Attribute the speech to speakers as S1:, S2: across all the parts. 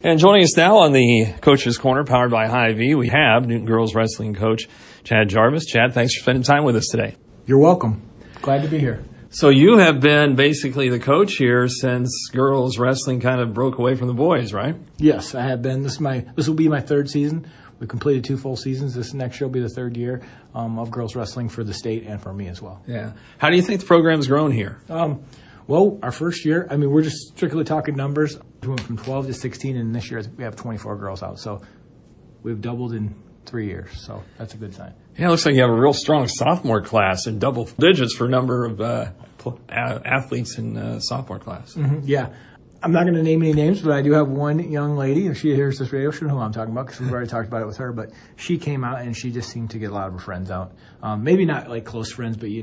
S1: And joining us now on the Coach's Corner, powered by Hy-Vee, we have Newton Girls Wrestling coach Chad Jarvis. Chad, thanks for spending time with us today.
S2: You're welcome. Glad to be here.
S1: So you have been basically the coach here since girls wrestling kind of broke away from the boys, right?
S2: Yes, I have been. This will be my third season. We completed 2 full seasons. This next year will be the third year of girls wrestling for the state and for me as well.
S1: Yeah. How do you think the program's grown here?
S2: Well, our first year, we're just strictly talking numbers. We went from 12 to 16, and this year we have 24 girls out. So we've doubled in 3 years. So that's a good sign.
S1: Yeah, it looks like you have a real strong sophomore class and double digits for number of athletes in sophomore class.
S2: Mm-hmm, yeah. I'm not going to name any names, but I do have one young lady. If she hears this radio, she'll know who I'm talking about because we've already talked about it with her. But she came out, and she just seemed to get a lot of her friends out. Maybe not like close friends, but,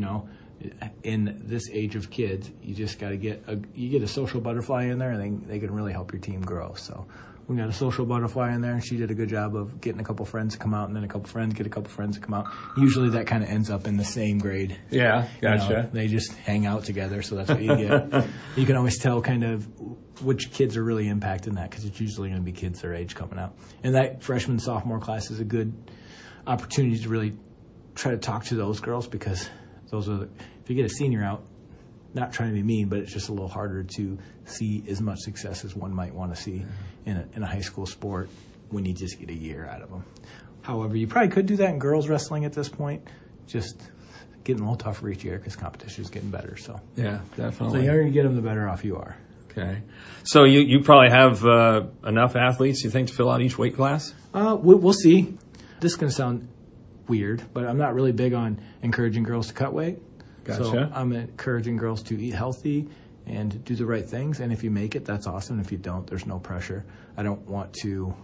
S2: in this age of kids, you just got to get a social butterfly in there, and they can really help your team grow. So we got a social butterfly in there, and she did a good job of getting a couple friends to come out, and then a couple friends get a couple friends to come out. Usually that kind of ends up in the same grade.
S1: Yeah, gotcha.
S2: They just hang out together, so that's what you get. You can always tell kind of which kids are really impacting that because it's usually going to be kids their age coming out. And that freshman, sophomore class is a good opportunity to really try to talk to those girls because those are if you get a senior out, not trying to be mean, but it's just a little harder to see as much success as one might want to see in a high school sport when you just get a year out of them. However, you probably could do that in girls wrestling at this point, just getting a little tougher each year because competition is getting better. So
S1: yeah, definitely.
S2: So the younger you get them, the better off you are.
S1: Okay. So you probably have enough athletes, you think, to fill out each weight class?
S2: We'll see. This is going to sound weird, but I'm not really big on encouraging girls to cut weight.
S1: Gotcha.
S2: So I'm encouraging girls to eat healthy and do the right things. And if you make it, that's awesome. If you don't, there's no pressure. I don't want to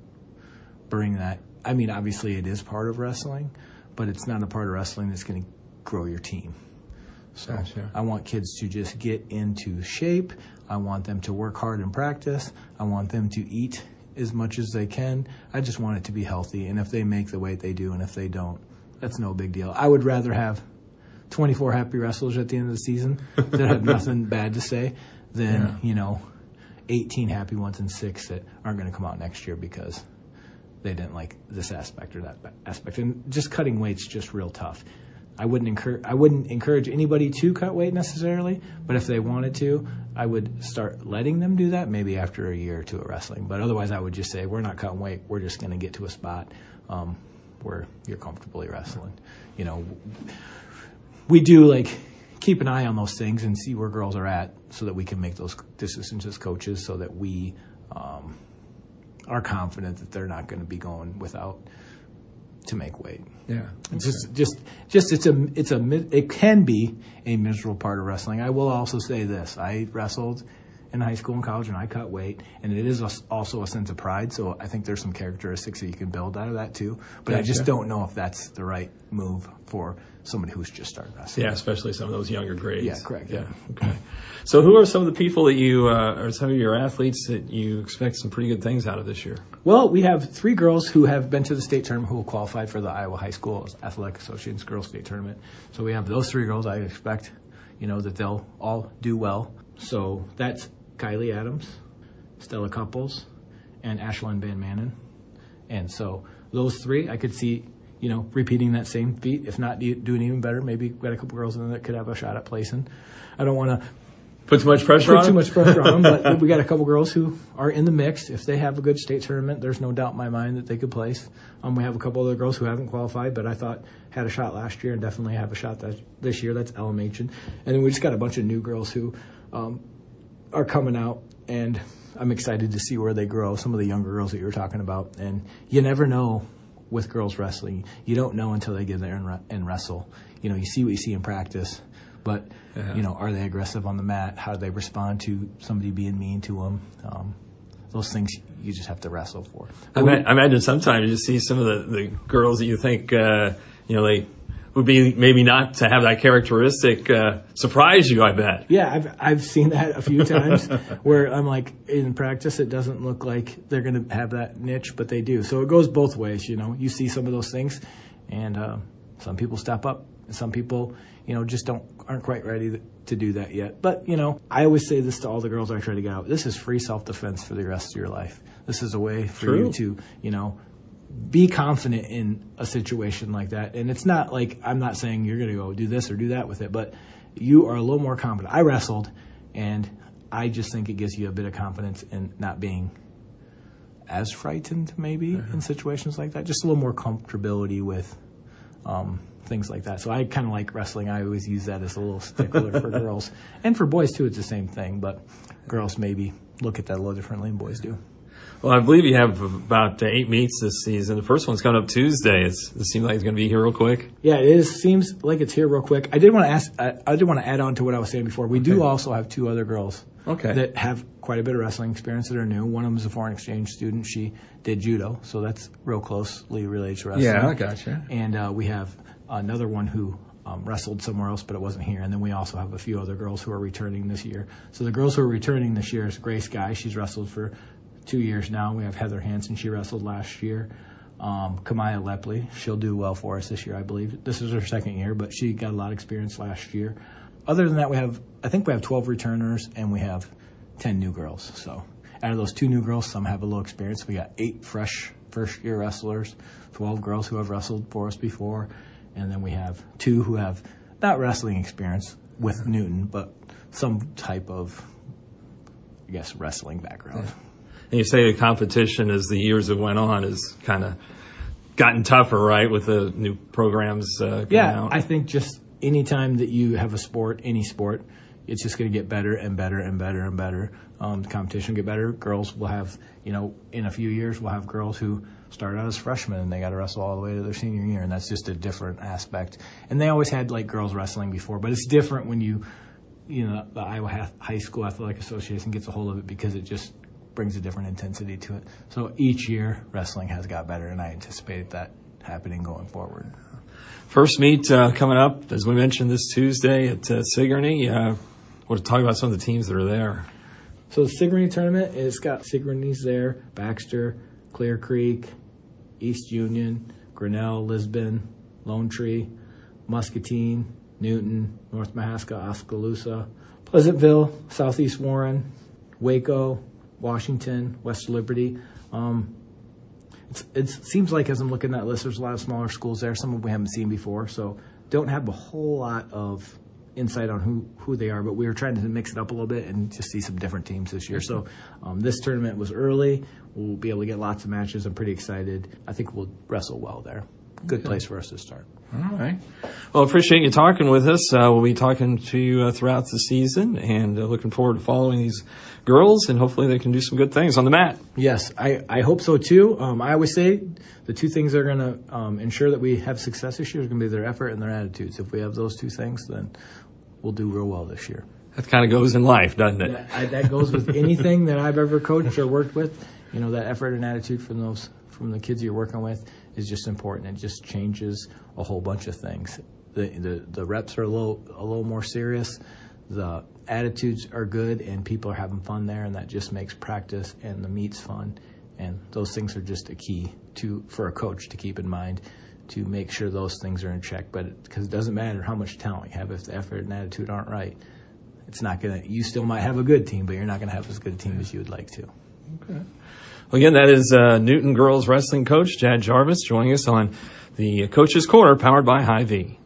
S2: bring that. Obviously it is part of wrestling, but it's not a part of wrestling that's going to grow your team. So
S1: gotcha.
S2: I want kids to just get into shape. I want them to work hard in practice. I want them to eat as much as they can. I just want it to be healthy. And if they make the weight, they do. And if they don't, that's no big deal. I would rather have 24 happy wrestlers at the end of the season that have nothing bad to say than, 18 happy ones and 6 that aren't going to come out next year because they didn't like this aspect or that aspect. And just cutting weight's just real tough. I wouldn't encourage anybody to cut weight necessarily, but if they wanted to, I would start letting them do that maybe after a year or two of wrestling. But otherwise, I would just say, we're not cutting weight. We're just going to get to a spot where you're comfortably wrestling. We do keep an eye on those things and see where girls are at so that we can make those decisions as coaches so that we are confident that they're not going to be going without to make weight.
S1: Yeah.
S2: It can be a miserable part of wrestling. I will also say this. I wrestled in high school and college, and I cut weight, and it is also a sense of pride, so I think there's some characteristics that you can build out of that too. But gotcha. I just don't know if that's the right move for somebody who's just started wrestling.
S1: Yeah, especially some of those younger grades.
S2: Yeah, correct.
S1: Yeah. Okay. So who are some of the people that you, or some of your athletes that you expect some pretty good things out of this year?
S2: Well, we have 3 girls who have been to the state tournament who will qualify for the Iowa High School Athletic Association's Girls State Tournament. So we have those 3 girls. I expect, that they'll all do well. So that's Kylie Adams, Stella Couples, and Ashlyn Van Manen. And so those 3, I could see, repeating that same feat, if not doing even better. Maybe we've got a couple girls in there that could have a shot at placing. I don't want to
S1: put too much pressure on
S2: them, but we got a couple girls who are in the mix. If they have a good state tournament, there's no doubt in my mind that they could place. We have a couple other girls who haven't qualified, but I thought had a shot last year and definitely have a shot this year. That's LMH. And then we just got a bunch of new girls who are coming out, and I'm excited to see where they grow. Some of the younger girls that you were talking about, and you never know with girls wrestling. You don't know until they get there and wrestle. You see what you see in practice, but are they aggressive on the mat? How do they respond to somebody being mean to them? Those things you just have to wrestle for.
S1: I imagine sometimes you see some of the girls that you think they would be maybe not to have that characteristic surprise you, I bet.
S2: Yeah, I've seen that a few times where I'm like, in practice, it doesn't look like they're going to have that niche, but they do. So it goes both ways, You see some of those things, and some people step up, and some people, just aren't quite ready to do that yet. But, I always say this to all the girls I try to get out. This is free self-defense for the rest of your life. This is a way for
S1: True.
S2: you to, be confident in a situation like that. And it's not like, I'm not saying you're going to go do this or do that with it, but you are a little more confident. I wrestled, and I just think it gives you a bit of confidence in not being as frightened maybe in situations like that. Just a little more comfortability with things like that. So I kind of like wrestling. I always use that as a little stickler for girls. And for boys, too, it's the same thing. But girls maybe look at that a little differently than boys do.
S1: Well, I believe you have about 8 meets this season. The first one's coming up Tuesday. It seems like it's going to be here real quick.
S2: Yeah, it is. Seems like it's here real quick. I did want to add on to what I was saying before. We do also have 2 other girls that have quite a bit of wrestling experience that are new. One of them is a foreign exchange student. She did judo, so that's real closely related to wrestling.
S1: Yeah, I gotcha.
S2: And we have another one who wrestled somewhere else, but it wasn't here. And then we also have a few other girls who are returning this year. So the girls who are returning this year is Grace Guy. She's wrestled for 2 years now. We have Heather Hansen. She wrestled last year. Kamaya Lepley. She'll do well for us this year, I believe. This is her second year, but she got a lot of experience last year. Other than that, I think we have 12 returners, and we have 10 new girls. So out of those 2 new girls, some have a little experience. We got 8 fresh first-year wrestlers, 12 girls who have wrestled for us before, and then we have 2 who have not wrestling experience with Newton, but some type of, I guess, wrestling background.
S1: Yeah. And you say the competition as the years have went on has kind of gotten tougher, right, with the new programs coming out?
S2: I think just any time that you have a sport, any sport, it's just going to get better and better and better and better. The competition will get better. Girls will have, in a few years, we'll have girls who started out as freshmen and they got to wrestle all the way to their senior year, and that's just a different aspect. And they always had, girls wrestling before, but it's different when the Iowa High School Athletic Association gets a hold of it because it just brings a different intensity to it. So each year, wrestling has got better, and I anticipate that happening going forward.
S1: First meet coming up, as we mentioned, this Tuesday at Sigourney. We'll talk about some of the teams that are there.
S2: So the Sigourney tournament, it's got Sigourney's there, Baxter, Clear Creek, East Union, Grinnell, Lisbon, Lone Tree, Muscatine, Newton, North Mahaska, Oskaloosa, Pleasantville, Southeast Warren, Waco, Washington, West Liberty. It seems like as I'm looking at that list, there's a lot of smaller schools there, some of them we haven't seen before, so don't have a whole lot of insight on who they are, but we were trying to mix it up a little bit and just see some different teams this year. So this tournament was early. We'll be able to get lots of matches. I'm pretty excited. I think we'll wrestle well there. Good place for us to start.
S1: All right. Well, appreciate you talking with us. We'll be talking to you throughout the season, and looking forward to following these girls, and hopefully they can do some good things on the mat.
S2: Yes, I hope so too. I always say the 2 things that are going to ensure that we have success this year is going to be their effort and their attitudes. If we have those 2 things, then we'll do real well this year.
S1: That kind of goes in life, doesn't it?
S2: Yeah, that goes with anything that I've ever coached or worked with. That effort and attitude from the kids you're working with is just important. It just changes a whole bunch of things. The reps are a little more serious. The attitudes are good, and people are having fun there, and that just makes practice and the meets fun. And those things are just a key for a coach to keep in mind, to make sure those things are in check. But because it doesn't matter how much talent you have, if the effort and attitude aren't right, it's not gonna. You still might have a good team, but you're not gonna have as good a team as you would like to.
S1: Okay. Well, again, that is Newton girls wrestling coach Chad Jarvis joining us on the Coach's Corner, powered by Hy-Vee.